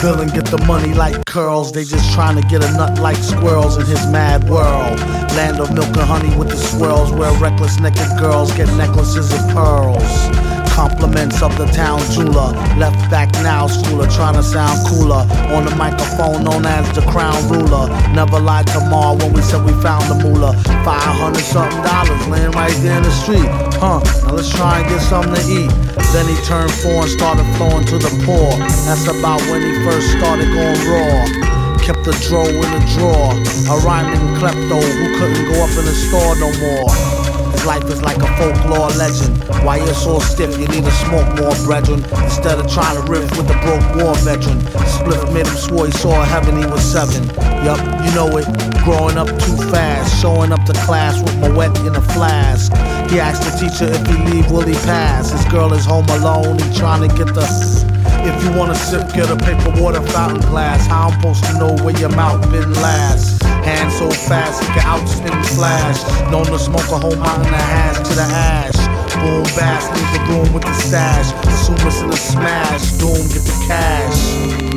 bill and get the money like curls. They just trying to get a nut like squirrels in his mad world. Land of milk and honey with the swirls, where reckless naked girls get necklaces of pearls. Compliments of the town jeweler, left back now schooler, trying to sound cooler. On the microphone known as the crown ruler. Never lied to Ma when we said we found the moolah. $500 something laying right there in the street. Now let's try and get something to eat. Then he turned 4 and started flowing to the poor. That's about when he first started going raw. Kept the dro in the drawer. A rhyming klepto who couldn't go up in the store no more. His life is like a folklore legend. Why you're so stiff, you need to smoke more, brethren. Instead of trying to riff with the broke war veteran. Spliff made him swore he saw heaven, he was 7. Yup, you know it, growing up too fast. Showing up to class with my wet in a flask. He asked the teacher if he leave, will he pass? His girl is home alone, he trying to get the... If you wanna sip, get a paper water fountain glass. How I'm supposed to know where your mouth been last? Hand so fast, it can outspin flash. Known to smoke a whole mountain of hash to the ash. Boom, bass, leave the room with the stash. Assume it's in a smash. Doom, get the cash.